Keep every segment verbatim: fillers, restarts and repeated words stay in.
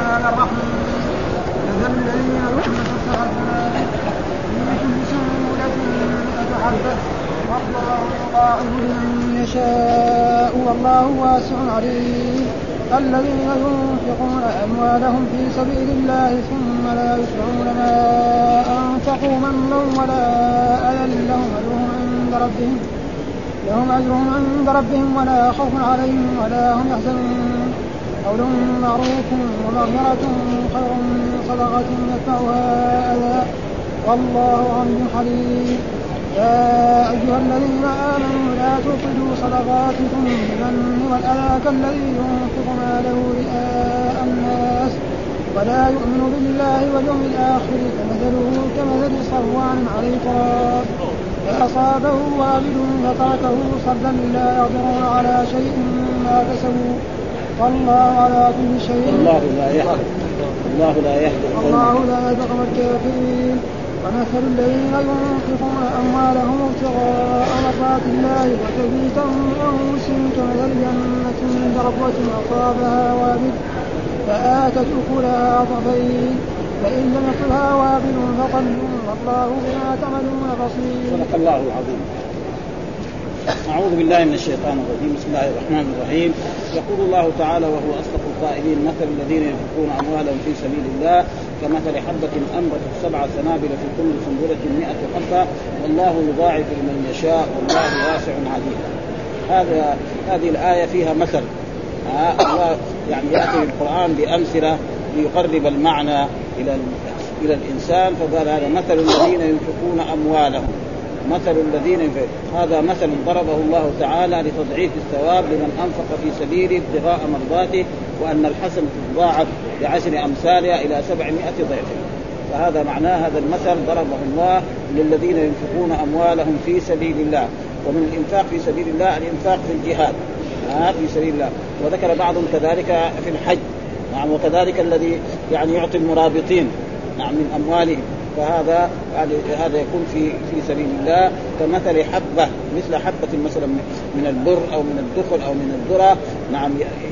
الرحمن الرحيم مثل الذين يحملون السحاب في كل سنبلة مئة حبة والله يضاعف لمن يشاء والله واسع عليم الذين ينفقون أموالهم في سبيل الله ثم لا يتبعون ما أنفقوا منا ولا أذى لهم أجرهم عند ربهم لهم أجرهم عند ربهم ولا خوف عليهم ولا هم يحزنون قول معروف ومغفرة خير من صدقة يتبعها أذى والله غني حليم يا أيها الذين آمنوا لا تبطلوا صدقاتكم بالمن والأذى كالذي ينفق ماله رئاء الناس ولا يؤمن بالله واليوم الآخر فمثله كمثل صفوان عليه تراب فأصابه وابل فتركه صدا لا يقدرون على شيء ما كسبوا والله على كل شيء الله لا يهدي الله لا يهدي الله لا يهدي القوم الكافرين ومثل الذين ينفقون أموالهم ابتغاء مرضات الله وتثبيتا من أنفسهم كمثل جنة بربوة أصابها وابل فآتت أكلها ضعفين فإن لم يصلها وابل فطل والله بما تعملون بصير. صدق الله العظيم. أعوذ بالله من الشيطان الرجيم. بسم الله الرحمن الرحيم. يقول الله تعالى وهو أصدق القائلين مثل الذين ينفقون أموالهم في سبيل الله كمثل حبة أنبتت سبع سنابل في كل سنبلة مئة حبة والله يضاعف لمن يشاء والله واسع عليم. هذا هذه الآية فيها مثل آه الله يعني يأتي القرآن بأمثلة ليقرب المعنى إلى إلى الإنسان. فقال هذا مثل الذين ينفقون أموالهم مثل الذين ينفقون. هذا مثل ضربه الله تعالى لتضعيف الثواب لمن أنفق في سبيله ابتغاء مرضاته وأن الحسنة تضاعف بعشر أمثالها إلى سبعمائة ضعف. فهذا معناه هذا المثل ضربه الله للذين ينفقون أموالهم في سبيل الله. ومن الإنفاق في سبيل الله الإنفاق في الجهاد آه في سبيل الله. وذكر بعضهم كذلك في الحج نعم وكذلك الذي يعني يعطي المرابطين نعم من أموالهم. فهذا هذا يكون في في سبيل الله كمثل حبة مثل حبة مثلا من البر أو من الدخل أو من الذرة نعم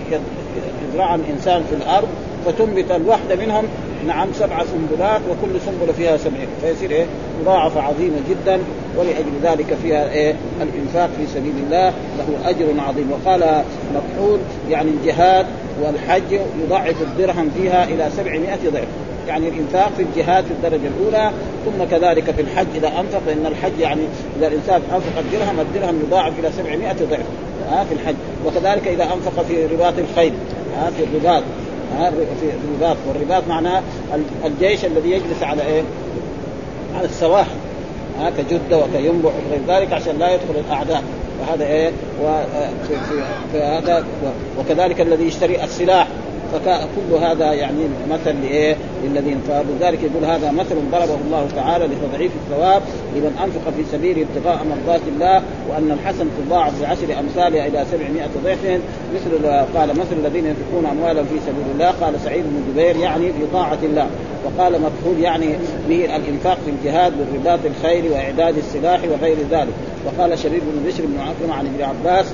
يزرع الإنسان في الأرض فتنبت الواحدة منهم نعم سبع سنبلات وكل سنبلة فيها سبعين فيصير إيه مضاعفة عظيمة جدا. ولأجل ذلك فيها إيه الإنفاق في سبيل الله له أجر عظيم. وقال مكحول يعني الجهاد والحج يضاعف الدرهم فيها إلى سبعمائة ضعف. يعني الإنفاق في الجهاد في الدرجة الأولى ثم كذلك في الحج إذا أنفق لأن الحج يعني إذا الإنسان أنفق الدرهم الدرهم يضاعف إلى سبعمائة ضعف ها في الحج. وكذلك إذا أنفق في رباط الخيل ها في الرباط ها في الرباط والرباط معناه الجيش الذي يجلس على إيه على السواحل ها كجدة وكينبع وغير ذلك عشان لا يدخل الأعداء. وهذا إيه وفي في في هذا وكذلك الذي يشتري السلاح فكل هذا يعني مثل لإيه للذين. فلذلك يقول هذا مثل ضربه الله تعالى لتضعيف الثواب لمن أنفق في سبيله ابتغاء مرضات الله وأن الحسنة تضاعف بعشر أمثالها إلى سبعمائة ضعف. مثل قال مثل الذين ينفقون أموالهم في سبيل الله قال سعيد بن جبير يعني في طاعة الله. وقال مكحول يعني به الإنفاق في الجهاد والرباط الخير وإعداد السلاح وغير ذلك. وقال شريف بن بشر بن عكرمة عن ابن عباس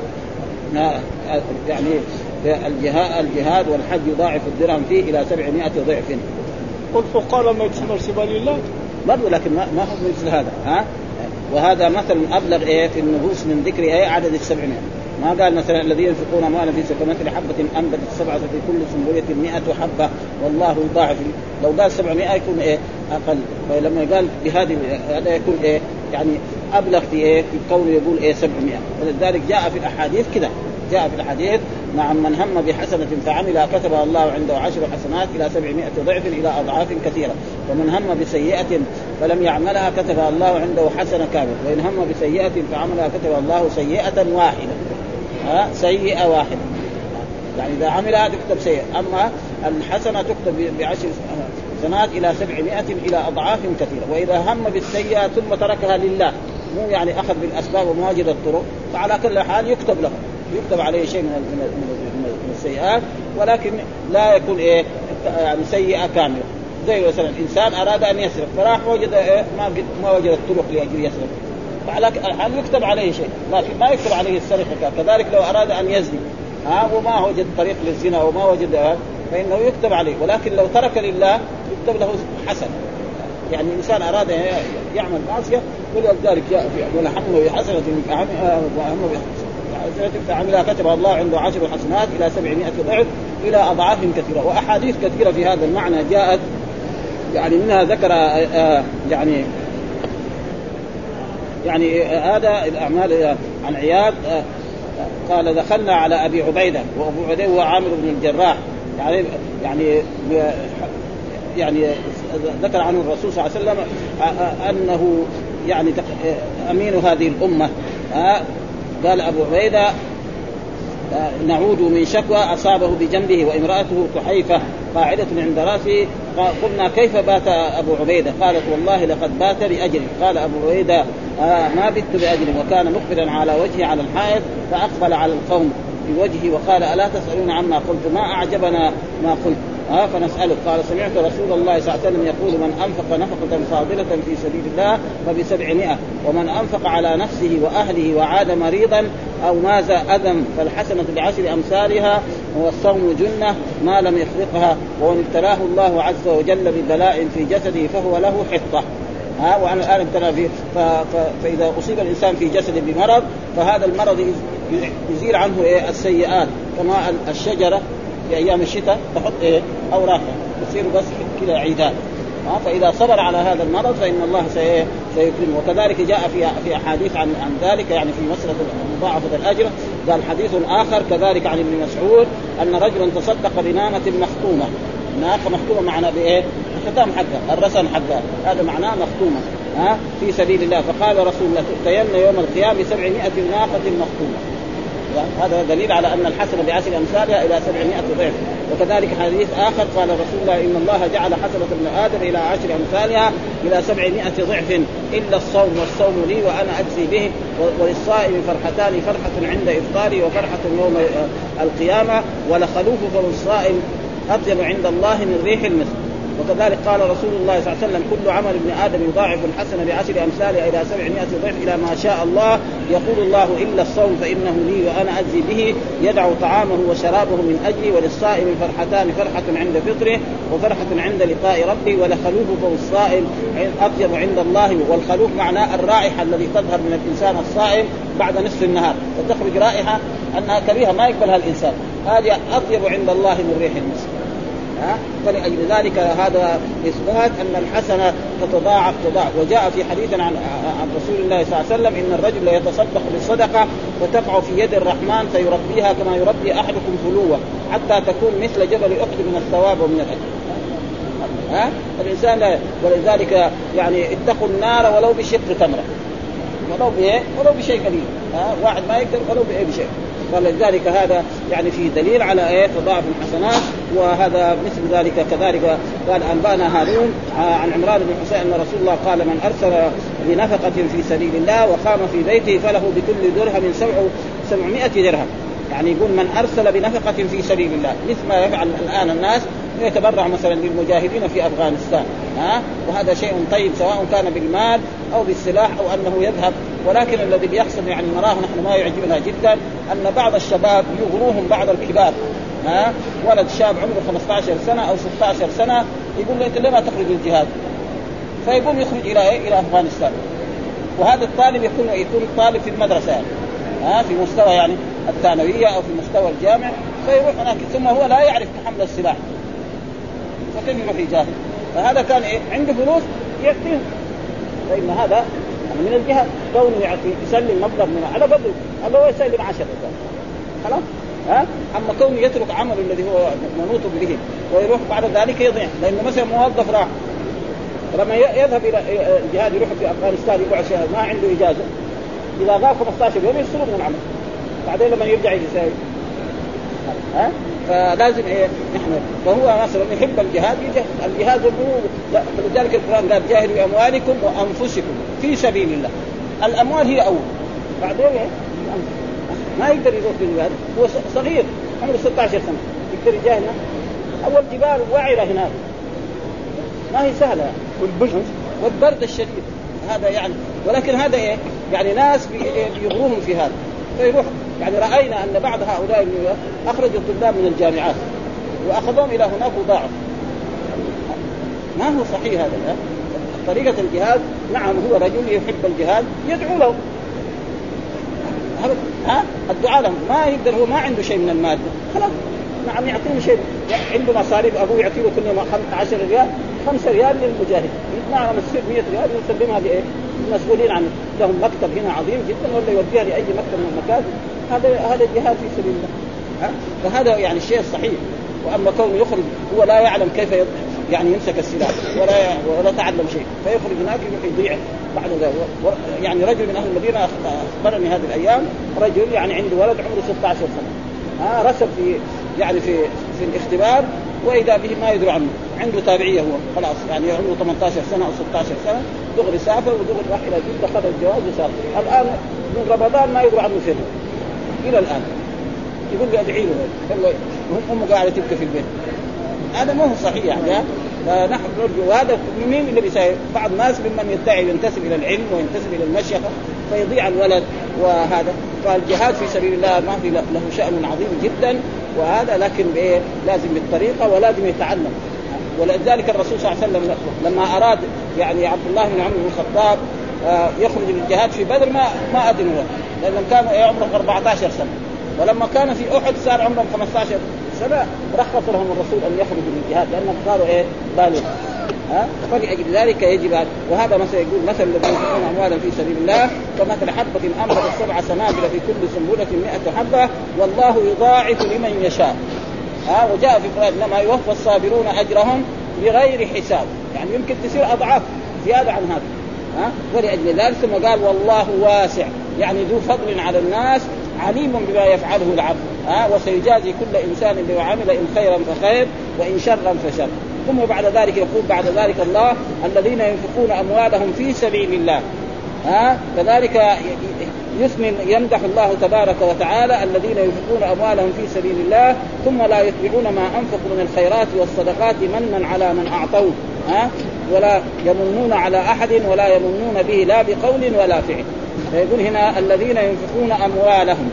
يعني الجهاد الجهاد والحج يضاعف الدرهم فيه إلى سبعمائة ضعف. قلت قال ما يتسمى سبيل الله برضو لكن ما ما هو مثل هذا ها. وهذا مثل أبلغ إيه في النفوس من ذكر إيه عدد السبعمائة. ما قال مثلا الذين ينفقون أموالا في سبيل مثل حبة أنبتت سبعة في كل سنبلة مئة حبة والله يضاعف. لو قال سبعمائة يكون إيه أقل. فلما قال بهذه هذا يكون إيه يعني أبلغ في إيه في كونه يقول إيه سبعمائة. ولذلك جاء في الأحاديث كذا جاء في الحديث نعم من هم بحسنة فعملها كتبها الله عنده عشر حسنات إلى سبعمائة ضعف إلى أضعاف كثيرة. ومن هم بسيئة فلم يعملها كتبها الله عنده حسنة كاملة. وإن هم بسيئة فعملها كتبها الله سيئة واحدة ها سيئة واحدة يعني إذا عملها تكتب سيئة. أما الحسنة تكتب بعشر حسنات إلى سبعمائة إلى أضعاف كثيرة. وإذا هم بالسيئة ثم تركها لله مو يعني أخذ بالأسباب ومواجد الطرق فعلى كل حال يكتب له يكتب عليه شيء من من السيئات ولكن لا يكون إيه يعني سيئة كاملة. زي مثلا إنسان أراد أن يسرق فراح وجد إيه ما ما وجد الطرق لأجل يسرق فعلى حال يكتب عليه شيء لكن ما يكتب عليه السرقة. كذلك لو أراد أن يزني ها وما وجد طريق للزنا وما وجد فإنه يكتب عليه، ولكن لو ترك لله يكتب له حسنة. يعني الإنسان أراد يعمل معصية ولذلك جاء في ولا حمله بحسنة فعملها كتب الله عنده عشر حسنات إلى سبعمائة ضعف إلى أضعاف كثيرة. وأحاديث كثيرة في هذا المعنى جاءت، يعني منها ذكر يعني يعني هذا الأعمال عن عياض قال دخلنا على أبي عبيدة، وأبو عبيدة هو عامر بن الجراح، يعني يعني يعني ذكر عنه الرسول صلى الله عليه وسلم أنه يعني أمين هذه الأمة. قال أبو عبيدة نعود من شكوى أصابه بجنبه وامرأته كحيفة قاعدة عند رأسه. قلنا كيف بات أبو عبيدة؟ قالت والله لقد بات بأجل. قال أبو عبيدة آه ما بت بأجل، وكان مقبلا على وجهه على الحائط فأقبل على القوم بوجهه وقال ألا تسألون عما قلت؟ ما أعجبنا ما قلت آه فنسألك. قال سمعت رسول الله صلى الله عليه وسلم يقول من أنفق نفقة فاضلة في سبيل الله فبسبعمائة، ومن أنفق على نفسه وأهله وعاد مريضا أو ماز أذى فالحسنة بعشر أمثالها، والصوم جنة ما لم يخلقها، ومن ابتلاه الله عز وجل ببلاء في جسده فهو له حطة. ها وأنا الآن ابتلى فيه ف... ف... فإذا أصيب الإنسان في جسده بمرض فهذا المرض يزيل عنه إيه السيئات، كما الشجرة في أيام الشتاء تحط إيه أوراقها تصير بس كذا عيدان. فإذا صبر على هذا المرض فإن الله سيكرمه. وكذلك جاء في في أحاديث عن عن ذلك، يعني في مسألة مضاعفة الأجر. قال حديث آخر كذلك عن ابن مسعود أن رجلا تصدق بنامة مختومة، ناقة مختومة معنا بإيه؟ الختام حقها، الرسم حقها، هذا معناه مختومة ها في سبيل الله. فقال رسول الله تؤتين يوم القيامة سبعمائة ناقة مختومة. هذا دليل على أن الحسنة بعشر أمثالها إلى سبعمائة ضعف. وكذلك حديث آخر قال رسول الله إن الله جعل حسنة ابن آدم إلى عشر أمثالها إلى سبعمائة ضعف إلا الصوم، والصوم لي وأنا أجزي به، وللصائم فرحتان، فرحة عند إفطاري وفرحة يوم القيامة، ولخلوف فم الصائم أطيب عند الله من ريح المسك. وكذلك قال رسول الله صلى الله عليه وسلم كل عمل ابن آدم يضاعف الحسنة بعشر أمثالها إلى سبعمائة ضعف إلى ما شاء الله. يقول الله إلا الصوم فإنه لي وأنا أجزي به، يدع طعامه وشرابه من أجلي، وللصائم فرحتان، فرحة عند فطره وفرحة عند لقاء ربي، ولخلوف فهو الصائم أطيب عند الله. والخلوف معناه الرائحة الذي تظهر من الإنسان الصائم بعد نصف النهار، فتخرج رائحة أنها كريهة ما يقبلها الإنسان، هذه أطيب عند الله من ريح المسك. فلأجل ذلك هذا إثبات أن الحسنة تتضاعف تضاعف. وجاء في حديث عن عن رسول الله صلى الله عليه وسلم إن الرجل يتصدق بالصدقة فتقع في يد الرحمن فيربيها كما يربي أحدكم فلوة حتى تكون مثل جبل أحد من الثواب ومن الأجر. ها الإنسان لا، ولذلك يعني اتقوا النار ولو بشق تمرة، ولو بإيه ولو بشيء قليل. ها واحد ما يقدر ولو بإيه بشيء. فلذلك هذا يعني فيه دليل على ايه تضاعف الحسنات. وهذا مثل ذلك كذلك قال أنبانا هارون عن عمران بن حسين أن رسول الله قال من أرسل بنفقة في سبيل الله وقام في بيته فله بكل درهم سبعمائة درهم. يعني يقول من أرسل بنفقة في سبيل الله، مثل ما يفعل الآن الناس يتبرع مثلا للمجاهدين في أفغانستان، ها وهذا شيء طيب سواء كان بالمال أو بالسلاح أو أنه يذهب. ولكن الذي بيحصل يعني نراه نحن ما يعجبنا جدا أن بعض الشباب يغروهم بعض الكبار، ها ولد شاب عمره خمسة عشر سنة أو ستة عشر سنة يقول له أنت ليه ما تخرج للجهاد؟ فيقوم يخرج إلى إيه؟ إلى أفغانستان. وهذا الطالب يكون يكون طالب في المدرسة يعني. ها في مستوى يعني الثانوية أو في مستوى الجامع، فيروح هناك ثم هو لا يعرف تحمل السلاح، فكيف يروح يجاهد؟ فهذا كان إيه؟ عنده فلوس يكفيه، فإن هذا من الجهة كونه يعطي يسلم مبلغ من على بدل الله يسلم عشرة خلاص. ها أما كونه يترك عمله الذي هو منوط به ويروح بعد ذلك يضيع، لأنه مثلا موظف راح لما يذهب إلى الجهاد يروح في أفغانستان يقعد شهر ما عنده إجازة، إذا غاب خمسة عشر يوم يفصلوا من العمل، بعدين لما يرجع يساوي. ها فلازم إيه نحن فهو مثلا يحب الجهاد يجهد. الجهاد لا، فلذلك القرآن قال جاهدوا بأموالكم وأنفسكم في سبيل الله. الأموال هي أول، بعدين إيه ما يقدر يروح للجهاد، هو صغير عمره ستة عشر سنة يقدر يجاهد. أول جبال وعرة هناك ما هي سهلة، والبرد والبرد الشديد هذا يعني. ولكن هذا إيه يعني ناس بيغروهم في هذا فيروح. يعني رأينا أن بعض هؤلاء أخرجوا الطلاب من الجامعات وأخذهم إلى هناك وضاعوا. ما هو صحيح هذا لا؟ طريقة الجهاد نعم هو رجل يحب الجهاد يدعو له ها الدعاء لهم ما يقدر هو ما عنده شيء من المال خلاص نعم يعطيه شيء عنده مصاريف أبوه يعطيه كل يوم عشرة ريال خمسة ريال للمجاهد نعم يصير مئة ريال يسلمها لإيه المسؤولين عن لهم مكتب هنا عظيم جدا ولا يوديها لأي مكتب من المكاتب هذا هذا الجهاد في سبيل الله ها فهذا يعني الشيء الصحيح. وأما كونه يخرج هو لا يعلم كيف يعني يمسك السلاح ولا ولا تعلم شيء فيخرج هناك يضيع بعد ذلك. يعني رجل من أهل المدينة أخبرني هذه الأيام رجل يعني عنده ولد عمره ستة عشر سنة ها رسب في يعني في في الاختبار وإذا به ما يدري عنه عنده تابعية هو خلاص يعني عمره ثمانية عشر سنة أو ستة عشر سنة دغري سافر ودغري راح إلى جدة خذ الجواز وسافر الآن من رمضان ما يدري عنه شيء إلى الآن يقول لي أدعي له والله أمه قاعدة تبكي في البيت هذا ما هو صحيح يعني. فنحن نرجو وهذا مين اللي بيساعد بعض الناس ممن يدعي ينتسب إلى العلم وينتسب إلى المشيخة فيضيع الولد وهذا. فالجهاد في سبيل الله ما في له شأن عظيم جدا وهذا لكن إيه لازم بالطريقة ولازم يتعلم. ولذلك الرسول صلى الله عليه وسلم لما أراد يعني عبد الله بن عمرو بن الخطاب يخرج للجهاد في بدر ما ما أذن له لأنهم كانوا عمرهم أربعة عشر سنة ولما كان في أحد صار عمرهم خمسة عشر سنة رخص لهم الرسول أن يخرجوا للجهاد لأنهم صاروا إيه بالغ ها فلأجل ذلك يجب هذا. وهذا مثلا يقول مثل الذين ينفقون أموالا في سبيل الله كمثل حبة أنبتت سبع سنابل في كل سنبلة مئة حبة والله يضاعف لمن يشاء ها. وجاء في القرآن إنما يوفى الصابرون أجرهم بغير حساب يعني يمكن تصير أضعاف زيادة عن هذا ها. ولأجل ذلك ثم قال والله واسع يعني ذو فضل على الناس عليم بما يفعله العبد ها. وسيجازي كل إنسان بما عمل إن خيرا فخير وإن شرا فشر. ثم بعد ذلك يقول بعد ذلك الله الذين ينفقون أموالهم في سبيل الله ها. كذلك يثني يمدح الله تبارك وتعالى الذين ينفقون أموالهم في سبيل الله ثم لا يتبعون ما أنفقوا من الخيرات والصدقات منا على من أعطوه ها. ولا يمنون على أحد ولا يمنون به لا بقول ولا فعل. فيقول هنا الذين ينفقون أموالهم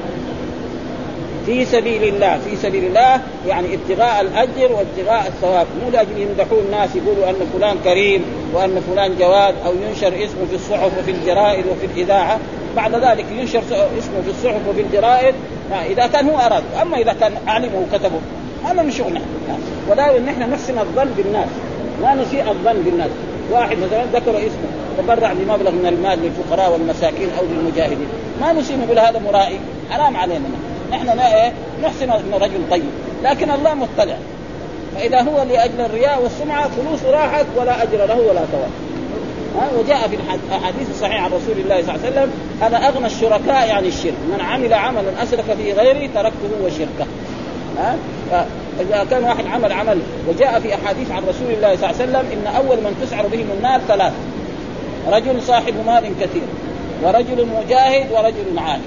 في سبيل الله في سبيل الله يعني ابتغاء الأجر وابتغاء الثواب مو لأجل يمدحون الناس يقولوا أن فلان كريم وأن فلان جواد أو ينشر اسمه في الصحف وفي الجرائد وفي الإذاعة بعد ذلك ينشر اسمه في الصحف وفي الجرائد إذا كان هو أراد. أما إذا كان علمه وكتبه هذا من شغلنا ولا نحن نحسن الظن بالناس لا نسيء الظن بالناس. واحد مثلا ذكر اسمه تبرع بمبلغ من المال للفقراء والمساكين أو للمجاهدين ما نسيء نقول هذا مرائي حرام علينا نحن لا نحسن انه رجل طيب لكن الله مطلع فاذا هو لاجل الرياء والسمعه فلوس راحت ولا اجر له ولا ثواب. وجاء في الحديث الصحيح عن رسول الله صلى الله عليه وسلم انا اغنى الشركاء يعني الشرك من عمل عملا اسرك فيه غيري تركته وشركه ها. فاذا كان واحد عمل عمل وجاء في احاديث عن رسول الله صلى الله عليه وسلم ان اول من تسعر بهم النار ثلاث رجل صاحب مال كثير ورجل مجاهد ورجل عالم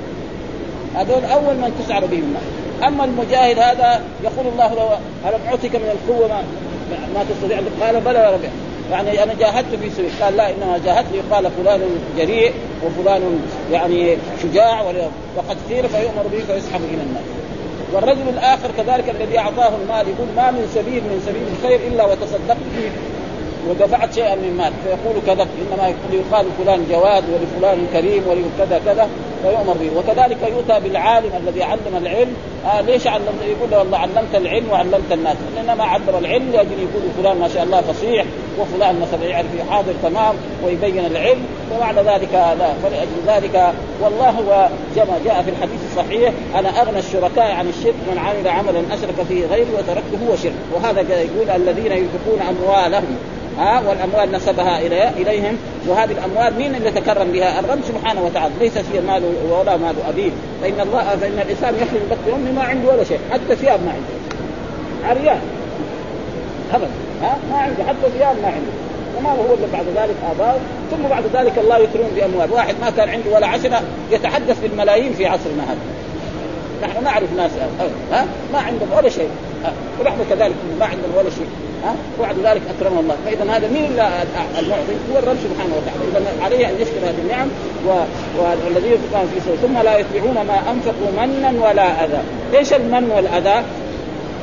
هذول أول من تسعر بهم النار. أما المجاهد هذا يقول الله لو ألم أعطيك من القوة ما, ما تستطيع قال بلى يا رب يعني أنا جاهدت في سبيل قال لا إنما جاهدت يقال فلان جريء وفلان يعني شجاع وقد سير فيؤمر به فيسحب إلى النار. والرجل الآخر كذلك الذي أعطاه المال يقول ما من سبيل من سبيل الخير إلا وتصدقت فيه ودفعت شيئا من مال فيقول كذا إنما يقال فلان جواد ولفلان كريم ولكذا كذا فيؤمر به. وكذلك يؤتى بالعالم الذي علم العلم آه ليش علم يقول له والله علمت العلم وعلمت الناس إنما علم العلم لأجل يقول فلان ما شاء الله فصيح وفلان مثلا يعرف حاضر تمام ويبين العلم وبعد ذلك لا. فلأجل ذلك والله هو كما جاء في الحديث الصحيح أنا أغنى الشركاء عن الشرك من عمل عملا أشرك فيه غيري وتركته هو شرك. وهذا يقول الذين ينفقون أموالهم ها. والأموال نسبها إليه إليهم وهذه الأموال مين اللي تكرم بها الرب سبحانه وتعالى ليس هي مال ولا مال أبيه. فإن الله فإن الإنسان يخرج بطن أمه ما عنده ولا شيء حتى ثياب ما عنده عريان أبدا ها ما عنده حتى ثياب ما عنده وما هو اللي بعد ذلك آباء. ثم بعد ذلك الله يترون بأموال واحد ما كان عنده ولا عشرة يتحدث بالملايين في عصرنا هذا. نحن نعرف ناس ها ما عندهم ولا شيء ونحن كذلك ما عندهم ولا شيء ها. وبعد ذلك أكرم الله. فإذا هذا مين المعطي هو الرب سبحانه وتعالى. إذا عليه أن يشكر هذه النعم والذين ينفقون في سبيل ثم لا يتبعون ما أنفقوا منا ولا أذى. إيش المن والأذى؟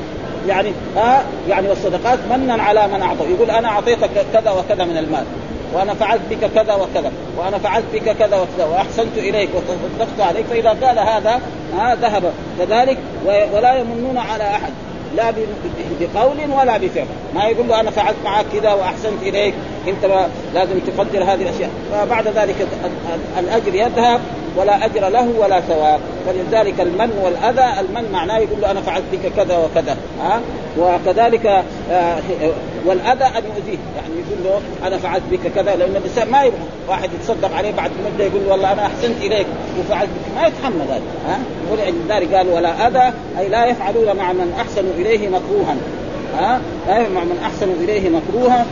يعني ها يعني والصدقات منا على من أعطى، يقول أنا أعطيتك كذا وكذا من المال، وأنا فعلت بك كذا وكذا، وأنا فعلت بك كذا وكذا، وأحسنت إليك وتصدقت عليك. فإذا قال هذا ها ذهب. كذلك ولا يمنون على أحد لا بقول ولا بفعل، ما يقول له أنا فعلت معك كذا وأحسنت إليك، أنت لازم تقدر هذه الأشياء. فبعد ذلك الأجر يذهب ولا أجر له ولا ثواب. فلذلك المن والأذى، المن معناه يقول له أنا فعلت بك كذا وكذا ها، وكذلك آه والأذى أن يؤذيه، يعني يقول له أنا فعلت بك كذا، لأن الإنسان ما يبغى واحد يتصدق عليه بعد مدة يقول له والله أنا أحسنت إليك وفعلت بك، ما يتحمل هذا ها. ولذلك قال ولا أذى، أي لا يفعلون مع من أحسنوا إليه مكروها ها، لا مع من أحسنوا إليه مكروها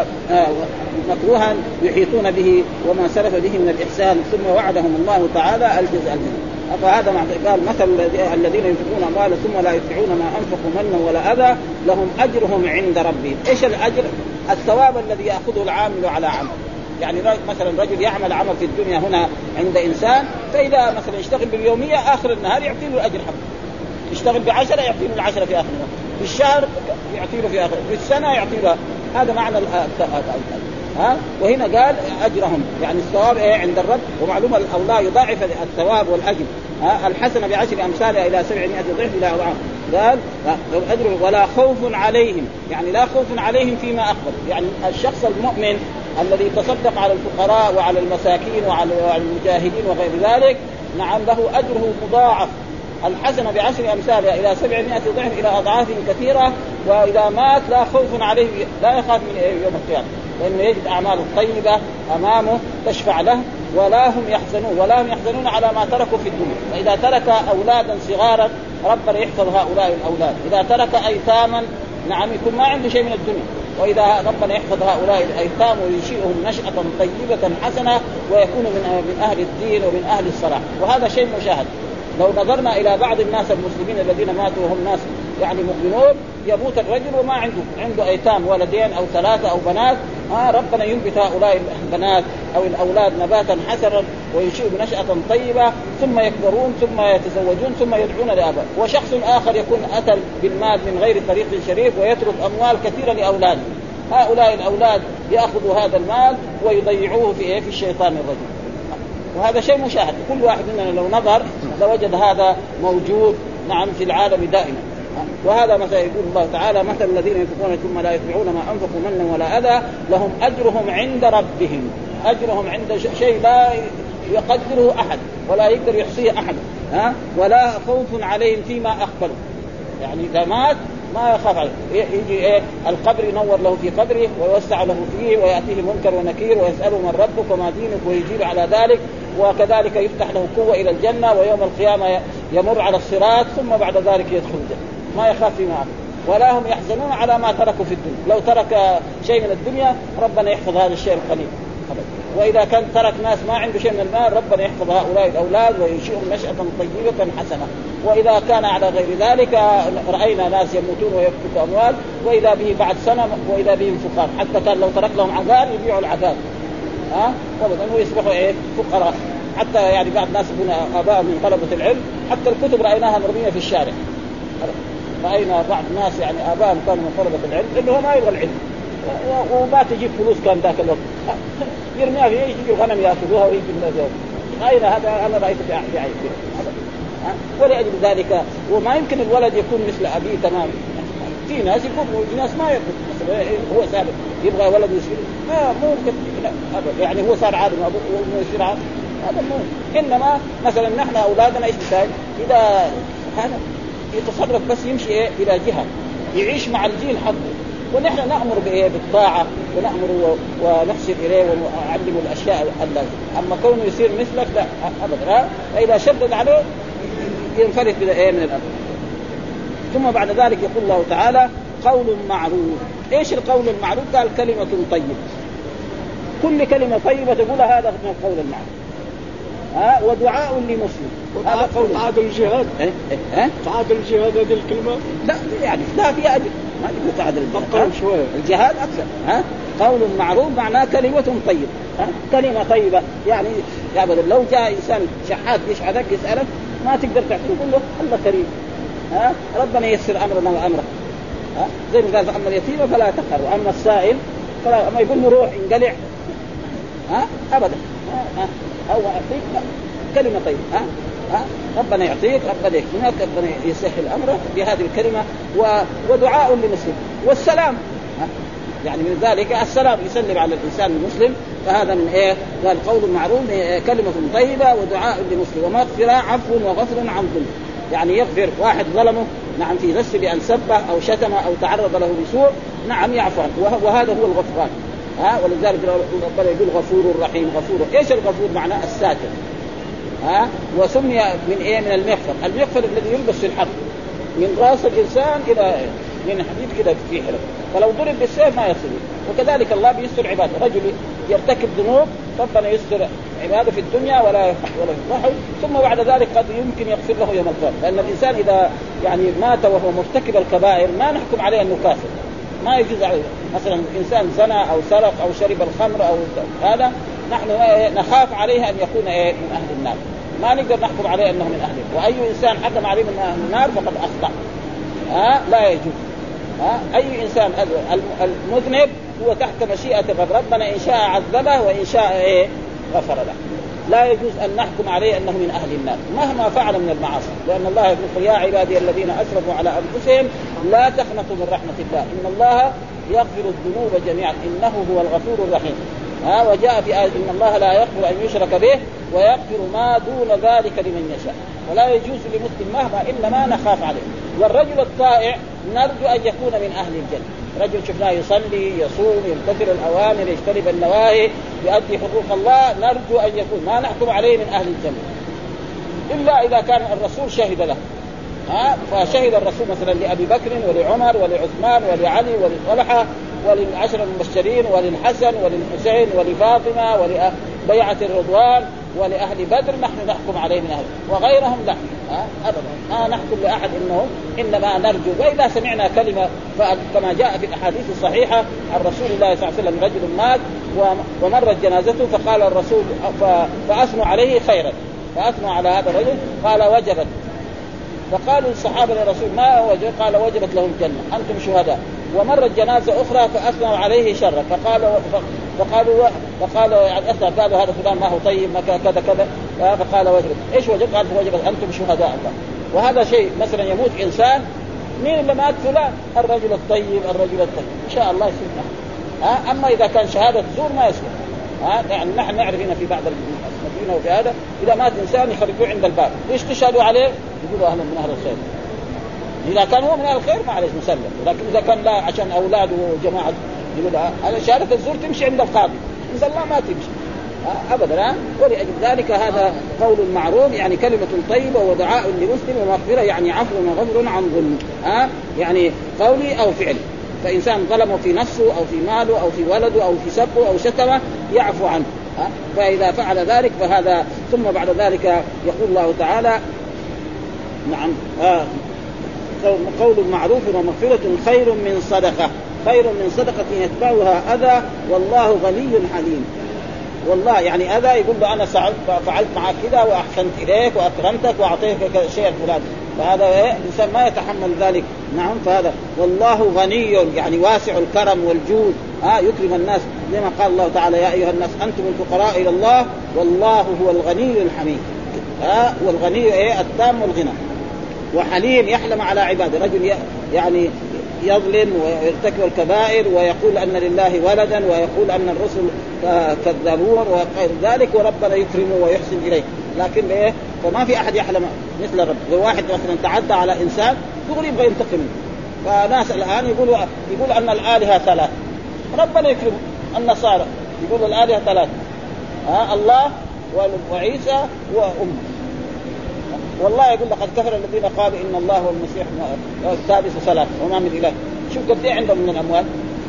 ومكروها يحيطون به وما سلف به من الإحسان، ثم وعدهم الله تعالى الجزاء الجزيل. فهذا قال مثل الذين ينفقون أموالا ثم لا يتبعون ما أنفقوا منا ولا أذى لهم أجرهم عند ربهم. إيش الأجر؟ الثواب الذي يأخذه العامل على عمل. يعني مثلا رجل يعمل عمل في الدنيا هنا عند إنسان، فإذا مثلا يشتغل باليومية آخر النهار يعطيه الأجر حقه، يشتغل بعشرة يعطيه العشرة في آخر النهار، في الشهر يعطيه في آخر، في السنة يعطيه. هذا معنى ها. وهنا قال أجرهم يعني الثواب إيه عند الرب، ومعلومة الله يضاعف الثواب والأجر ها. الحسنة بعشر أمثالها إلى سبعمائة ضعف إلى أضعاف. قال أجر ولا خوف عليهم، يعني لا خوف عليهم فيما أخبر. يعني الشخص المؤمن الذي تصدق على الفقراء وعلى المساكين وعلى المجاهدين وغير ذلك، نعم له أجره مضاعف. الحسنة بعشر أمثالها إلى سبعمائة ضعف إلى أضعاف كثيرة. وإذا مات لا خوف عليه، لا يخاف من يوم القيامة، لأنه يجد أعمال طيبة أمامه تشفع له، ولا هم يحزنون ولا هم يحزنون على ما تركوا في الدنيا. فإذا ترك أولادا صغارا ربنا يحفظ هؤلاء الأولاد، إذا ترك أيتاما نعم يكون ما عنده شيء من الدنيا، وإذا ربنا يحفظ هؤلاء الأيتام وينشئهم نشأة طيبة حسنة ويكونوا من من أهل الدين ومن أهل الصلاح. وهذا شيء مشاهد. لو نظرنا إلى بعض الناس المسلمين الذين ماتوا وهم ناس يعني مؤمنون، يموت الرجل وما عنده عنده أيتام ولدين أو ثلاثة أو بنات، آه ربنا ينبت هؤلاء البنات أو الأولاد نباتا حسنا وينشئوا بنشأة طيبة، ثم يكبرون ثم يتزوجون ثم يدعون لآباء. وشخص آخر يكون أتى بالمال من غير طريق شريف ويترك أموال كثيرة لأولاده، هؤلاء الأولاد يأخذوا هذا المال ويضيعوه في إيه؟ في الشيطان الرجيم. وهذا شيء مشاهد، كل واحد مننا لو نظر لوجد هذا موجود نعم في العالم دائما. وهذا مثلا يقول الله تعالى مثل الذين ينفقون ثم لا يتبعون ما أنفقوا منا ولا أذى لهم أجرهم عند ربهم. أجرهم عند شيء لا يقدره أحد ولا يقدر يحصيه أحد ها. ولا خوف عليهم فيما أخبروا، يعني إذا مات ما يخاف عليه، يجي إيه القبر ينور له في قبره ويوسع له فيه ويأتيه منكر ونكير ويسأله من ربك وما دينك ويجيب على ذلك. وكذلك يفتح له قوة إلى الجنة، ويوم القيامة يمر على الصراط ثم بعد ذلك يدخل الجنة ما يخاف فيما أخبر. ولا هم يحزنون على ما تركوا في الدنيا. لو ترك شيء من الدنيا ربنا يحفظ هذا الشيء القليل، وإذا كان ترك ناس ما عنده شيء من المال ربنا يحفظ هؤلاء الأولاد وينشئهم نشأة طيبة حسنة. وإذا كان على غير ذلك رأينا ناس يموتون ويفقدوا أموال وإذا به بعد سنة وإذا بهم فقراء، حتى كان لو ترك لهم عقار يبيعوا العقار ها أبدا ويصبحوا إيه فقراء. حتى يعني بعض الناس يكون آباء من طلبة العلم، حتى الكتب رأيناها مرمية في الشارع. رأينا بعض الناس يعني آباء كانوا من طلبة العلم اللي هو ما يبغى العلم وما تجيب فلوس كان ذاك الوقت يرميها فيه، يجي الغنم يأخذوها ويجي الناس. أين هذا؟ أنا رأيت في عين. ولأجل ذلك وما يمكن الولد يكون مثل أبيه تمام. في ناس يكون في ناس ما يكون مثلا هو سابق يبغى ولد يصير ما ممكن يعني هو صار عالم أبوه يصير عالم هذا مو. إنما مثلا نحن أولادنا إيش بتاعي إذا هذا يتصرف بس يمشي إيه إلى جهة يعيش مع الجيل حقه، ونحن نأمر بإيه بالطاعة ونأمر ونحسن إليه ونعلم الأشياء اللازمة. أما كونه يصير مثلك لا أبدا، فإذا شدد عليه ينفلت إيه من الأمر. ثم بعد ذلك يقول الله تعالى قول معروف. إيش القول المعروف؟ قال كلمة طيبة، كل كلمة طيبة تقولها هذا من القول المعروف. ها ودعاء لمسلم هذا قول. تعادل الجهاد إيه إيه تعادل الجهاد هذه الكلمة لا يعني لا في أجل ما تقول تعادل الجهاد شوية. الجهاد أكثر. ها قول معروف معناه كلمة طيبة. ها كلمة طيبة يعني أبدا لو جاء إنسان شحات يشحذك يسألك ما تقدر تعطيه تقول له الله كريم ها ربنا ييسر أمرنا وأمرك ها زي ما قال فأما اليتيم فلا تقهر وأما السائل فلا. أما يقول له روح انقلع ها أبدا ها أو أعطيك كلمة طيبة ها ها ربنا يعطيك ربنا يكرمك ربنا يسهل أمرك بهذه الكلمة ودعاء للمسلم والسلام ها يعني من ذلك السلام يسلم على الإنسان المسلم. فهذا من إيه قال قول معروف كلمة طيبة ودعاء للمسلم ومغفرة عفو وغفر عن ظلم يعني يغفر واحد ظلمه نعم في نفسه بأن سبه أو شتم أو تعرض له بسوء نعم يعفو عنه وهذا هو الغفران ها. ولذلك ربنا يقول غفور رحيم. غفور ايش الغفور معناه الساتر ها. وسمي من ايه من المغفر. المغفر الذي يلبس في الحق من راس الانسان الى من حديد كده في حلق فلو ضرب بالسيف ما يصل. وكذلك الله بيستر عباده. رجل يرتكب ذنوب ربنا يستر عباده في الدنيا ولا ولا يفضحه ثم بعد ذلك قد يمكن يغفر له يوم القيامه. لان الانسان اذا يعني مات وهو مرتكب الكبائر ما نحكم عليه انه كافر ما يجوز عليه. مثلا انسان زنى او سرق او شرب الخمر او هذا نحن نخاف عليه ان يكون ايه من اهل النار ما نقدر نحكم عليه انه من اهله. واي انسان حكم عليه من اهل النار فقد اخطا ها لا يجوز ها. اي انسان المذنب هو تحت مشيئه الرب. ربنا ان شاء عذبه وان شاء ايه غفر له. لا يجوز ان نحكم عليه انه من اهل النار مهما فعل من المعاصي. لان الله يقول يا عبادي الذين اسرفوا على انفسهم لا تقنطوا من رحمه الله ان الله يغفر الذنوب جميعا انه هو الغفور الرحيم ها. وجاء في آية إن الله لا يغفر أن يشرك به ويغفر ما دون ذلك لمن يشاء. ولا يجوز لمسلم مهما إنما نخاف عليه. والرجل الطائع نرجو أن يكون من أهل الجنة. رجل شفناه يصلي يصوم يمتثل الأوامر يجتنب النواهي يؤدي حقوق الله نرجو أن يكون ما نحكم عليه من أهل الجنة إلا إذا كان الرسول شهد له ها. فشهد الرسول مثلا لأبي بكر ولعمر ولعثمان ولعلي ولطلحة وللعشر المبشرين وللحسن وللحسين ولفاطمة ولبيعة الرضوان ولأهل بدر نحن نحكم عليه من أهل وغيرهم لا أبدا ما نحكم لأحد إنه إنما نرجو. وإذا سمعنا كلمة كما جاء في الأحاديث الصحيحة عن رسول الله صلى الله عليه وسلم رجل مات ومرت جنازته فقال الرسول فأثنوا عليه خيرا فأثنوا على هذا الرجل قال وجبت. فقالوا الصحابة للرسول ما وجب قال وجبت لهم الجنة أنتم شهداء. ومرت جنازة أخرى فأثنوا عليه شرا فقال فقالوا فقالوا يعني أثنى قالوا هذا فلان ما هو طيب ما كذا كذا فقال وجبت. إيش وجب؟ قال وجبت أنتم شهداء الله. وهذا شيء مثلا يموت إنسان مين اللي مات فلان الرجل الطيب الرجل الطيب إن شاء الله يصير ها. أما إذا كان شهادة زور ما يصير ها. يعني نحن نعرف هنا في بعض المدينة وفي هذا إذا مات إنسان يخرجوه عند الباب ليش تشهدوا عليه يقولوا أهلا من أهل الخير. إذا كان هو من أهل الخير ما عليه مسلم. لكن إذا كان لا عشان أولاده وجماعة يقول هذا شهادة الزور تمشي عند القاضي إذا الله ما تمشي أبدا. ولأجل ذلك هذا قول معروف يعني كلمة طيبة ودعاء لمسلم ومغفرة يعني عفو وغفر عن ظلم ها يعني قولي أو فعلي. فإنسان ظلمه في نفسه أو في ماله أو في ولده أو في سبه أو شتمه يعفو عنه ها. فإذا فعل ذلك فهذا. ثم بعد ذلك يقول الله تعالى نعم آه قول معروف ومغفرة خير من صدقة خير من صدقة يتبعها أذى والله غني حليم. والله يعني أذى يقول له أنا فعلت معك كذا وأحسنت إليك وأكرمتك وأعطيتك شيء فلان فهذا الإنسان ما يتحمل ذلك نعم. فهذا والله غني يعني واسع الكرم والجود ها يكرم الناس زي ما قال الله تعالى يا أيها الناس أنتم الفقراء إلى الله والله هو الغني الحميد ها. والغني إيه التام والغنى. وحليم يحلم على عباده. رجل يعني يظلم ويرتكب الكبائر ويقول أن لله ولدا ويقول أن الرسل كذابون وغير ذلك وربنا يكرمه ويحسن إليه لكن إيه فما في أحد يحلم مثل رب. واحد مثلا تعدى على إنسان يقول يبغى ينتقم منه. فناس الآن يقولوا يقول أن الآلهة ثلاث ربنا يكرمه. النصارى يقول الآلهة ثلاث ها الله وعيسى وأمه. والله يقول لقد كفر الذين قالوا إن الله هو المسيح الثالث ثلاث وما من إله. شوف قد إيه عندهم من الأموال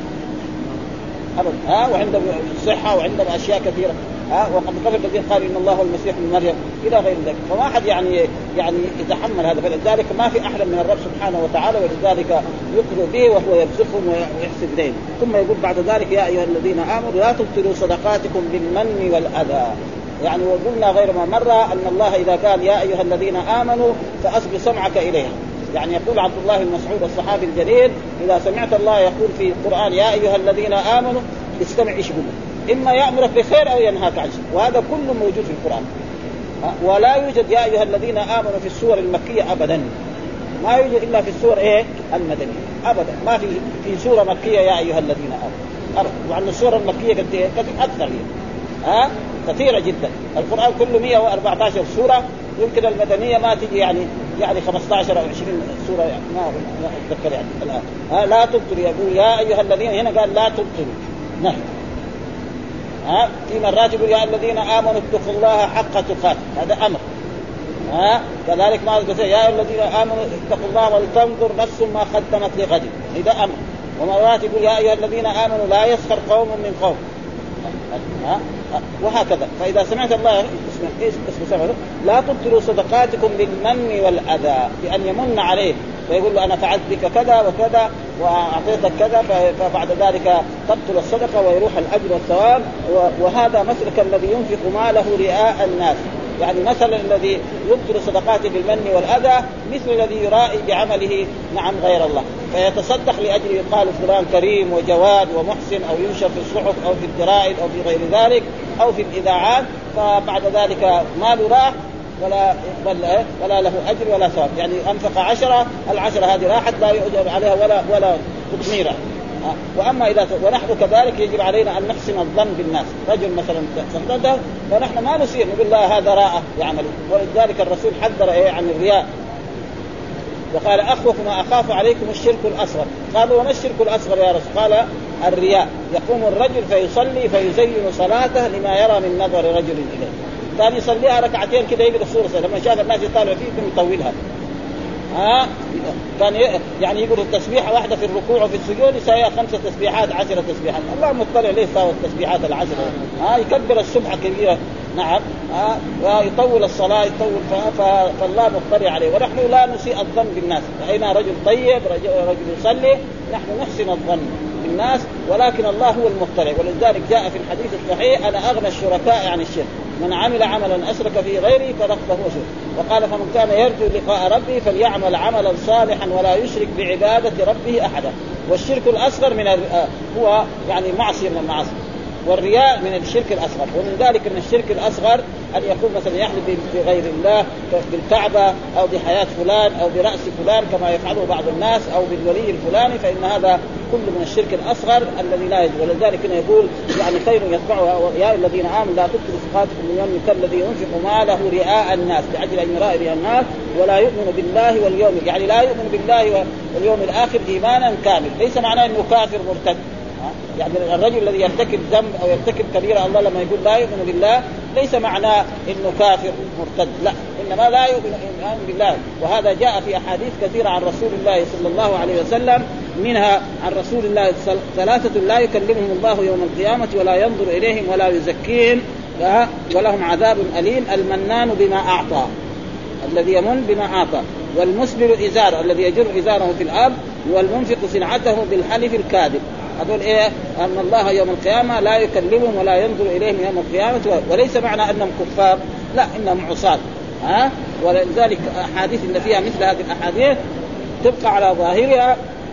أبدا ها وعندهم صحة وعندهم أشياء كثيرة ها. وقد كفر الذين قالوا إن الله هو المسيح من مريم إلى غير ذلك. فما أحد يعني يعني يتحمل هذا. فلذلك ما في أحد من الرب سبحانه وتعالى ولذلك يكفر به وهو يرزقهم ويحسن إليهم. ثم يقول بعد ذلك يا أيها الذين آمنوا لا تبطلوا صدقاتكم بالمن والأذى. يعني وقلنا غير ما مرة أن الله إذا قال يا أيها الذين آمنوا فأصغ سمعك إليها يعني يقول عبد الله بن مسعود الصحابي الجليل إذا سمعت الله يقول في القرآن يا أيها الذين آمنوا استمع إيش يقول إما يأمرك بخير أو ينهاك عن شيء، وهذا كله موجود في القرآن. ولا يوجد يا أيها الذين آمنوا في السور المكية أبدا، ما يوجد إلا في السور إيه المدنية أبدا، ما في في سورة مكية يا أيها الذين آمنوا. وعن السورة المكية قد قد أكثر هي ها كثيرة جدا. القرآن كله مئة وأربعة عشر سورة، يمكن المدنية ما تجي يعني يعني خمسة عشر أو عشرين سورة يعني ما ما أتذكر يعني الآن. ها لا تبطلوا، يقول يا أيها الذين، هنا قال لا تبطلوا نهي. ها في مرات يقول يا الذين آمنوا اتقوا الله حق تقاته، هذا أمر. ها كذلك ما قلت يا الذين آمنوا اتقوا الله ولتنظر نفس ما قدمت لغد، هذا أمر. ومرات يقول يا أيها الذين آمنوا لا يسخر قوم من قوم، ها وهكذا. فإذا سمعت الله اسمه إيش اسمه سمعه لا تبطلوا صدقاتكم بالمن والأذى، بأن يمن عليه ويقول له أنا فعلت بك كذا وكذا وأعطيتك كذا، فبعد ذلك تبطل الصدقة ويروح الأجر والثواب. وهذا مسلك الذي ينفق ماله رئاء الناس، يعني مثلا الذي يبطل صدقاته بالمن والأذى مثل الذي يرائي بعمله نعم غير الله، فيتصدق لأجل يقال فلان كريم وجواد ومحسن، أو ينشر في الصحف أو في الجرائد أو في غير ذلك أو في الإذاعات، فبعد ذلك ماله راح ولا ولا له أجر ولا ثواب. يعني أنفق عشرة، العشرة هذه راحت لا يؤجر عليها ولا ولا تثميرها. وأما إذا ونحن كذلك يجب علينا أن نحسن الظن بالناس. رجل مثلا صدقه ونحن ما نسير نقول لا هذا راء يعمل، ولذلك الرسول حذر إيه عن الرياء وقال أخوف ما أخاف عليكم الشرك الأصغر. قالوا وما الشرك الأصغر يا رسول؟ قال الرياء، يقوم الرجل فيصلي فيزين صلاته لما يرى من نظر رجل إليه، كان يصليها ركعتين كده يقرأ السورة، لما شاف الناس يطالعوا فيه يطولها. ها كان يعني يقول التسبيحة واحدة في الركوع وفي السجود يساويها خمسة تسبيحات عشرة تسبيحات، الله مطلع ليه ساوى التسبيحات العشرة. ها يكبر السبحة كبيرة نعم، ها ويطول الصلاة يطول، فالله مطلع عليه. ونحن لا نسيء الظن بالناس، رأينا رجل طيب رجل, رجل يصلي نحن نحسن الظن بالناس، ولكن الله هو المطلع. ولذلك جاء في الحديث الصحيح أنا أغنى الشركاء عن الشرك، من عمل عملا أشرك فيه غيري فله هو شرك. وقال فمن كان يرجو لقاء ربه فليعمل عملا صالحا ولا يشرك بعبادة ربه أحدا. والشرك الأصغر من هو يعني معصية من المعاصي، والرياء من الشرك الأصغر. ومن ذلك من الشرك الأصغر أن يكون مثلا يحلف بغير الله بالكعبة أو بحياة فلان أو برأس فلان كما يفعله بعض الناس أو بالولي الفلاني، فإن هذا كل من الشرك الأصغر الذي لا يجوز. ولذلك يقول يعني خير يتبعها يا الذين آمنوا لا تبطلوا صدقاتكم بالمن كالذي ينفق ماله رئاء الناس لأجل أن يرائي رئاء الناس ولا يؤمن بالله واليوم، يعني لا يؤمن بالله واليوم الآخر إيمانا كامل. ليس معناه أنه كافر مرتد، يعني الرجل الذي يرتكب ذنب أو يرتكب كبيرة الله لما يقول لا يؤمن بالله ليس معناه إنه كافر مرتد، لا، إنما لا يؤمن بالله. وهذا جاء في أحاديث كثيرة عن رسول الله صلى الله عليه وسلم، منها عن رسول الله ثلاثة لا يكلمهم الله يوم القيامة ولا ينظر إليهم ولا يزكيهم ولهم عذاب أليم: المنان بما أعطى، الذي يمن بما أعطى، والمسبل إزار الذي يجر إزاره في الأرض، والمنفق سلعته بالحلف الكاذب. هذول إيه؟ أن الله يوم القيامة لا يكلمهم ولا ينظر إليهم يوم القيامة، وليس معنى أنهم كفار، لا، إنهم عصاة. ها ولذلك أحاديث إن فيها مثل هذه الأحاديث تبقى على ظاهرها،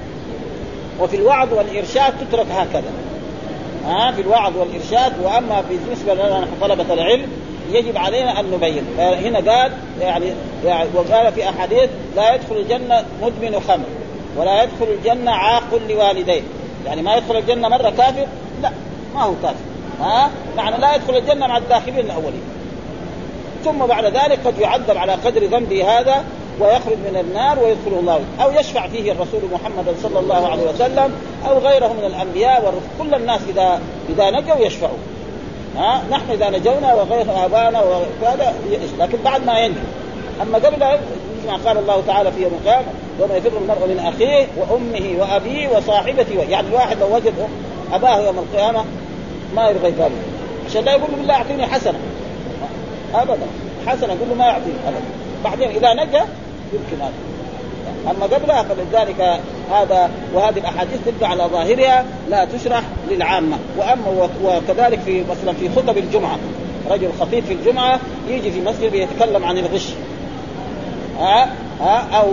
وفي الوعظ والإرشاد تترك هكذا. ها في الوعظ والإرشاد. وأما بالنسبة لنا نحن طلبة العلم يجب علينا أن نبين. هنا قال يعني, يعني وقال في أحاديث لا يدخل الجنة مدمن خمر ولا يدخل الجنة عاق لوالديه، يعني ما يدخل الجنة مرة كافر، لا، ما هو كافر. ها معنى لا يدخل الجنة مع الداخلين الأولين، ثم بعد ذلك قد يعذب على قدر ذنبه هذا ويخرج من النار ويدخل الله، أو يشفع فيه الرسول محمد صلى الله عليه وسلم أو غيره من الأنبياء والرسل. كل الناس إذا إذا نجوا يشفعوا. ها نحن إذا نجونا وغير آبانا وكذا، لكن بعد ما ينجو. أما قبل ما قال الله تعالى في يوم القيامة يوم يفر المرء من أخيه وأمه وأبيه وصاحبته، يعني الواحد لو وجد أباه يوم القيامة ما يرغي ذلك عشان لا يقول له بالله أعطيني حسنة أبدا، حسنة يقول له ما يعطيه أبدا. بعدين إذا نجا يمكن هذا، أما قبلها فلذلك هذا. وهذه الأحاديث تبقى على ظاهرها لا تشرح للعامة. وأما وكذلك في مثلا في خطب الجمعة، رجل خطيب في الجمعة يجي في مسجد يتكلم عن الغش، ها ها أو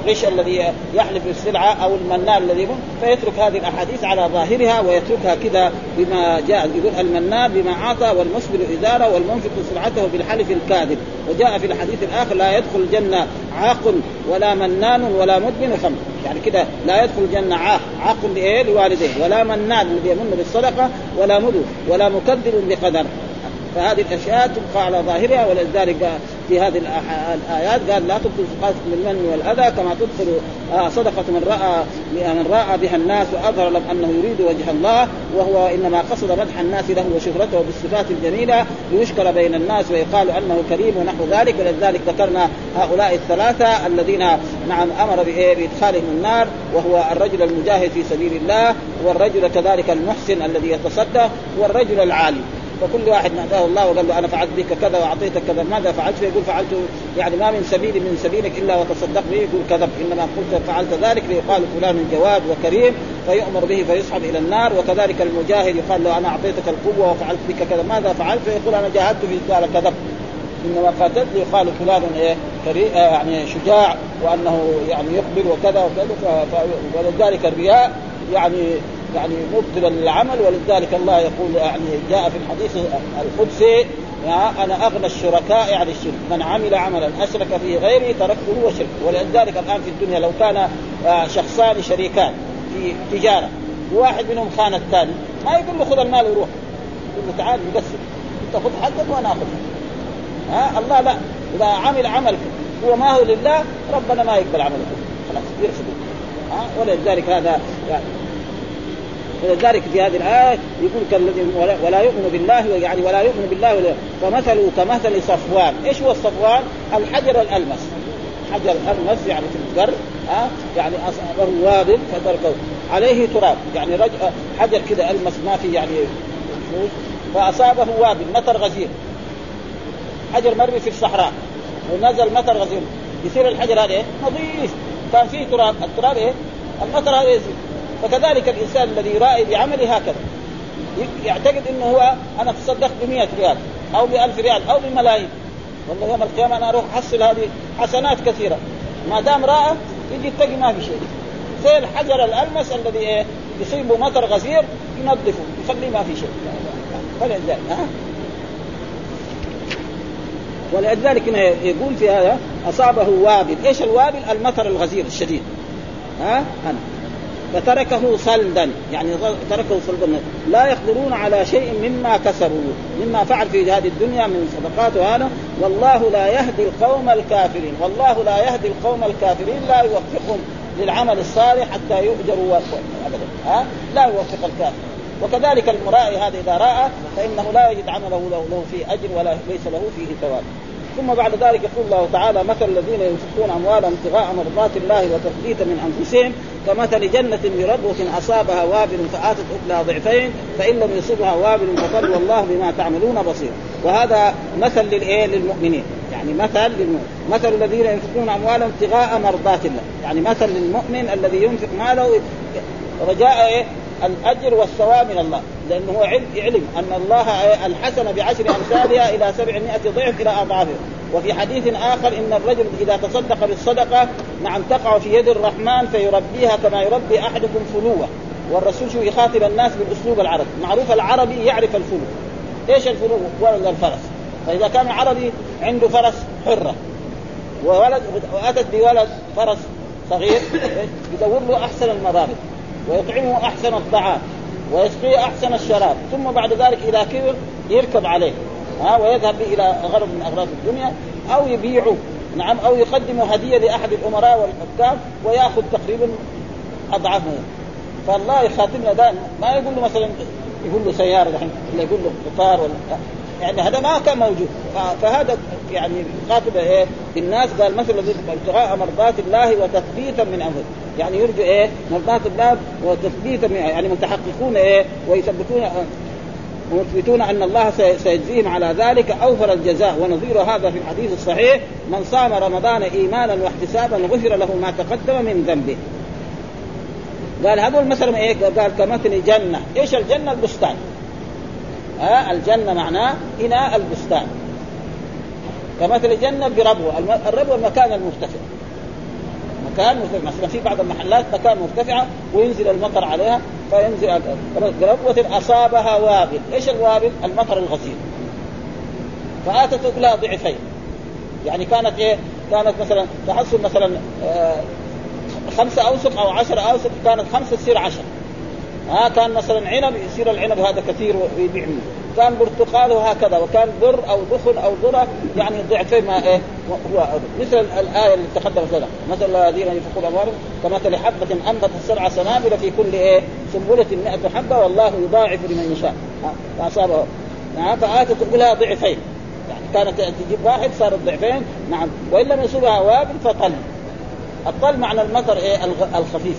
الغش الذي يحلف بالسلعة أو المنان الذي يمن، فيترك هذه الأحاديث على ظاهرها ويتركها كذا بما جاء. يقول المنان بما أعطى والمسبل إزارة والمنفق سلعته بالحلف الكاذب. وجاء في الحديث الآخر لا يدخل الجنة عاق ولا منان ولا مدمن خمر، يعني كده لا يدخل الجنة عاق عاق لإيه لوالديه، ولا منان الذي يمن بالصدقة، ولا مدو، ولا مكذب بقدر. فهذه الأشياء تبقى على ظاهرها. ولذلك في هذه الآيات قال لا تبطل صدقاتكم بالمن والأذى كما تبطل صدقة من رأى من رأى بها الناس وأظهر لهم أنه يريد وجه الله، وهو إنما قصد مدح الناس له وشهرته بالصفات الجميلة ليشكر بين الناس ويقال أنه كريم ونحو ذلك. ولذلك ذكرنا هؤلاء الثلاثة الذين نعم أمر بإدخالهم النار، وهو الرجل المجاهد في سبيل الله، والرجل كذلك المحسن الذي يتصدق، والرجل العالم. فكل واحد ناداه الله وقال له أنا فعلت بك كذا وأعطيتك كذا، ماذا فعلت؟ يقول فعلت يعني ما من سبيل من سبيلك إلا وتصدق به، يقول كذب، إنما قلت فعلت ذلك ليقال فلان جواد وكريم فيؤمر به فيسحب إلى النار. وكذلك المجاهد يقال له أنا أعطيتك القوة وفعلت بك كذا، ماذا فعلت؟ فيقول أنا جاهدت في قال كذب، إنما قاتلت ليقال فلان إيه كريم يعني شجاع وأنه يعني يخبر وكذا وكذا. ولذلك الرياء يعني يعني مبطل للعمل. ولذلك الله يقول يعني جاء في الحديث القدسي أنا أغنى الشركاء يعني الشرك، من عمل عملا أشرك فيه غيري تركته وشرك. ولذلك الآن في الدنيا لو كان شخصان شريكان في تجارة وواحد منهم خان الثاني، ما يقول له خذ المال ويروح، يقول له تعال نقسم، أنت خذ حقك وأنا أخذ. ها الله لا، إذا عمل عمل هو ما هو لله ربنا ما يقبل عمله، خلاص يرفض. ها ولذلك هذا يعني ولذلك في هذه الآية يقول كالذي ولا يؤمن بالله، يعني ولا يؤمن بالله ولا فمثله كمثل صفوان. إيش هو الصفوان؟ الحجر الألمس، حجر الألمس يعني في البر، ها يعني أصابه وابل فتركه عليه تراب، يعني رجع حجر كده ألمس ما في يعني فأصابه وابل مطر غزير، حجر مرمي في الصحراء ونزل مطر غزير، يصير الحجر هذا نظيف، كان فيه تراب، التراب إيه المطر هذا يزيد. فكذلك الإنسان الذي يرائي بعمله هكذا يعتقد إنه هو أنا تصدق بمئة ريال أو بألف ريال أو بملايين، والله يوم القيامة أنا أروح أحصل هذه حسنات كثيرة. ما دام رأى يجي يتقي ما في شيء، زي الحجر الألمس الذي إيه يصيبه مطر غزير ينظفه يخليه ما في شيء. فلذلك ها ولذلك يقول في هذا أصابه وابل. إيش الوابل؟ المطر الغزير الشديد. ها أنا فتركه صلدا، يعني تركه صلدا لا يقدرون على شيء مما كسبوا مما فعل في هذه الدنيا من صدقات وهذا. والله لا يهدي القوم الكافرين، والله لا يهدي القوم الكافرين، لا يوفقهم للعمل الصالح حتى يؤجروا أبدا. ها لا يوفق الكافر. وكذلك المرائي هذا إذا رأى فإنه لا يجد عمله له, له فيه أجر ولا ليس له فيه ثواب. ثم بعد ذلك يقول الله تعالى مثل الذين ينفقون أموالهم ابتغاء مرضات الله وتثبيتا من أنفسهم كمثل جنة بربوة أصابها وابل فآتت أكلها ضعفين فإن لم يصبها وابل فقل والله بما تعملون بصير. وهذا مثل للإيه للمؤمنين، يعني مثل للمؤمن. مثل الذين ينفقون أموالهم ابتغاء مرضات الله، يعني مثل للمؤمن الذي ينفق ماله رجاء إيه الأجر والثواب من الله، لأنه هو علم أن الله الحسن بعشر أمثالها إلى سبعمائة ضعف إلى أضعافه. وفي حديث آخر إن الرجل إذا تصدق بالصدقة نعم تقع في يد الرحمن فيربيها كما يربي أحدكم فلوة. والرسول شو يخاطب الناس بالأسلوب العربي، معروف العربي يعرف الفلو. إيش الفلو؟ ولد الفرس. فإذا كان عربي عنده فرس حرة وولد وأتت بولد فرس صغير يدور له أحسن المضارب ويطعمه أحسن الطعام ويسقيه أحسن الشراب، ثم بعد ذلك إذا كبر يركب عليه ها ويذهب إلى غرض من أغراض الدنيا أو يبيعه نعم أو يقدم هدية لأحد الأمراء والحكام ويأخذ تقريبا أضعافه. فالله يخاطبنا دائما، ما يقول له مثلا يقول له سيارة دحين ولا يقول له قطار ولا يعني هذا ما كان موجود. فهذا يعني خاطب إيه الناس. قال مثل الذي ابتغاء مرضات الله وتثبيتا من أمره، يعني يرجو إيه مرضات الله وتثبيتا من يعني متحققون إيه ويثبتون ويثبتون أن الله سيجزيهم على ذلك أوفر الجزاء. ونظير هذا في الحديث الصحيح من صام رمضان إيمانا واحتسابا غفر له ما تقدم من ذنبه. قال هذول مثلا إيه؟ قال كمثل جنة. إيش الجنة؟ البستان. ها الجنة معناه إناء مكان مرتفع. مثلا في بعض المحلات مكان مرتفعة وينزل المطر عليها فينزل ربوة أصابها وابل. إيش الوابل؟ المطر الغزير. فآتت أكلها ضعفين. يعني كانت إيه؟ كانت مثلا تحصل مثلا آه خمسة أوسق أو عشر أوسق، كانت خمسة تصير عشر. ها كان مثلا عنب يصير العنب هذا كثير ويبيع منه، كان برتقال وهكذا، وكان بر أو دخن أو ذرة يعني ضعفين ما إيه هو مثل الآية اللي تقدمت لنا، مثل الذين ينفقون أموالهم كمثل حبة أنبتت سبع سنابل في كل إيه سنبلة مئة حبة والله يضاعف لمن يشاء. فأصابه نعم فآتت أكلها ضعفين، يعني كانت تجيب واحد صارت ضعفين. نعم وإن لم يصبها وابل فطل. الطل معنى المطر إيه الخفيف.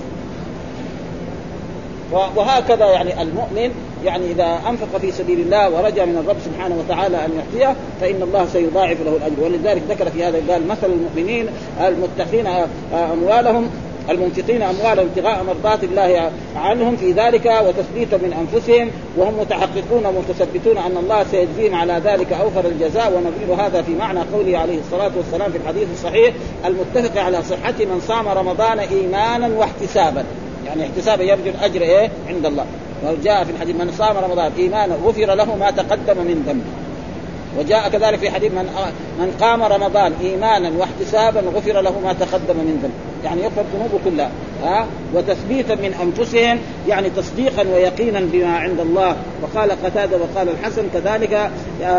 وهكذا يعني المؤمن يعني إذا أنفق في سبيل الله ورجع من الرب سبحانه وتعالى أن يعطيه فإن الله سيضاعف له الأجر. ولذلك ذكر في هذا قال مثل المؤمنين المتخذين أموالهم المنفقين أموالهم ابتغاء مرضات الله عنهم في ذلك وتثبيتا من أنفسهم وهم متحققون ومتثبتون أن الله سيجزيهم على ذلك أوفر الجزاء. ونظير هذا في معنى قوله عليه الصلاة والسلام في الحديث الصحيح المتفق على صحة من صام رمضان إيمانا واحتسابا، يعني احتسابا يرجو الأجر إيه عند الله. وجاء في الحديث من صام رمضان إيمانا غفر له ما تقدم من ذنبه. وجاء كذلك في حديث من من قام رمضان إيمانا واحتسابا غفر له ما تقدم من ذنبه، يعني يغفر ذنوبه كلها. ها وتثبيتا من أنفسهم يعني تصديقا ويقينا بما عند الله. وقال قتادة وقال الحسن كذلك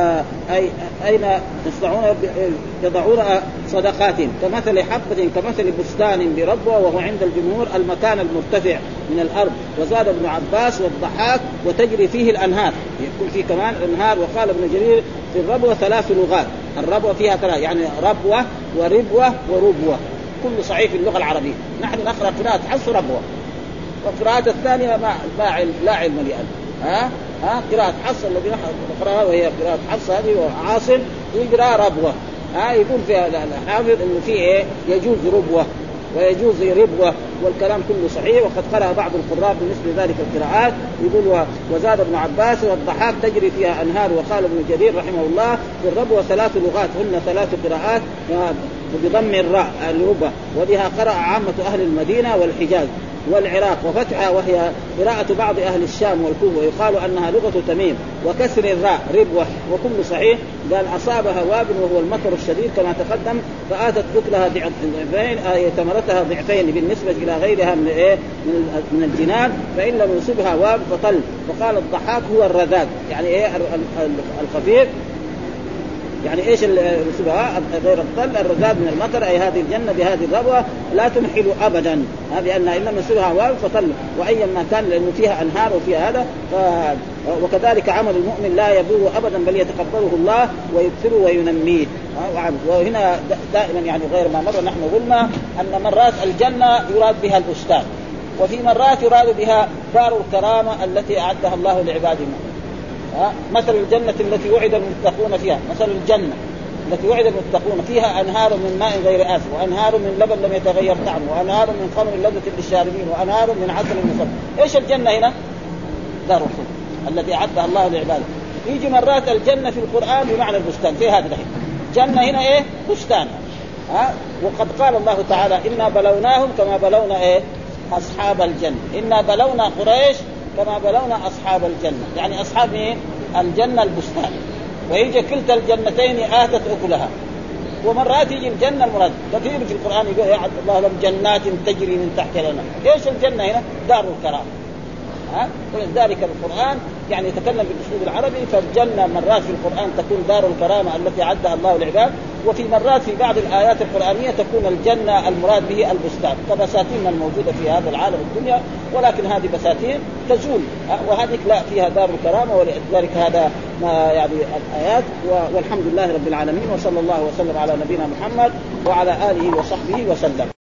أي أين يصنعون يضعون صدقاتهم كمثل حبة كمثل بستان بربوة وهو عند الجمهور المكان المرتفع من الأرض. وزاد ابن عباس والضحاك وتجري فيه الأنهار، يكون فيه كمان الأنهار. وقال ابن جرير في الربوة ثلاث لغات، الربوة فيها ثلاث يعني ربوة وربوة وربوة، كل صحيح في اللغة العربية. نحن نقرأ قراءة حفص ربوة، والقراءة الثانية ما لا علم لا علم لي أنا. ها ها قراءة حفص الذي نقرأها وهي قراءة حفص هذه وعاصم يقرأ ربوة. ها يقول فيها الحافظ إنه فيه إيه يجوز ربوة ويجوز ربوة، والكلام كله صحيح. وقد قرأ بعض القراء بمثل ذلك القراءات. يقول وزاد ابن عباس والضحاك تجري فيها أنهار. وقال ابن جرير رحمه الله في الربوة ثلاث لغات هن ثلاث قراءات بضم الراء الربوة، وبها قرأ عامة أهل المدينة والحجاز والعراق وفتحها وهي قراءة بعض أهل الشام والكوفة، ويقال أنها لغة تميم وكسر الراء ربوة، وكل صحيح. قال أصابها وابل وهو المطر الشديد كما تقدم فآتت ذكلها ضعفين أي ثمرتها ضعفين بالنسبة إلى غيرها من إيه من الجنان فإن لم يصبها وابل فطل. وقال الضحاك هو الرذاذ يعني إيه الخفيف، يعني ايش السبعة غير الطل الرذاذ من المطر اي هذه الجنه بهذه الربوه لا تنحل ابدا، هذه ان انما يصيرها وابل فطل وايا ما كان لانه فيها انهار وفيها هذا. ف... وكذلك عمل المؤمن لا يبور ابدا بل يتقبله الله ويكثره وينميه. وهنا دائما يعني غير ما مر نحن قلنا ان مرات الجنه يراد بها البستان، وفي مرات يراد بها دار الكرامه التي اعدها الله لعباده. مثل الجنة التي وعد المتقون فيها، مثل الجنة التي وعد المتقون فيها أنهار من ماء غير آسف وأنهار من لبن لم يتغير طعمه وأنهار من خمر لذة للشاربين وأنهار من عسل مصفى. إيش الجنة هنا؟ دار الخلد التي أعدها الله لعباده. يجي مرات الجنة في القرآن بمعنى البستان في هذا الحين. جنة هنا إيه؟ بستان. ها؟ وقد قال الله تعالى إنا بلوناهم كما بلونا إيه؟ أصحاب الجنة. إنا بلونا قريش كما بلونا أصحاب الجنة، يعني أصحاب إيه؟ الجنة البستان. ويجي كلتا الجنتين آتت أكلها. ومرات يجي الجنة المراد كثير في القرآن يقول يعد الله لهم جنات تجري من تحت الأنهار. إيش الجنة هنا؟ دار الكرامة. ها؟ ولذلك القرآن يعني يتكلم بالأسلوب العربي. فالجنة مرات في القرآن تكون دار الكرامة التي عدها الله للعباد، وفي مرات في بعض الآيات القرآنية تكون الجنة المراد به البستان كبساتين الموجودة في هذا العالم الدنيا، ولكن هذه بساتين تزول وهذه لا فيها دار الكرامة. ولذلك هذا ما يعني الآيات. والحمد لله رب العالمين وصلى الله وسلم على نبينا محمد وعلى آله وصحبه وسلم.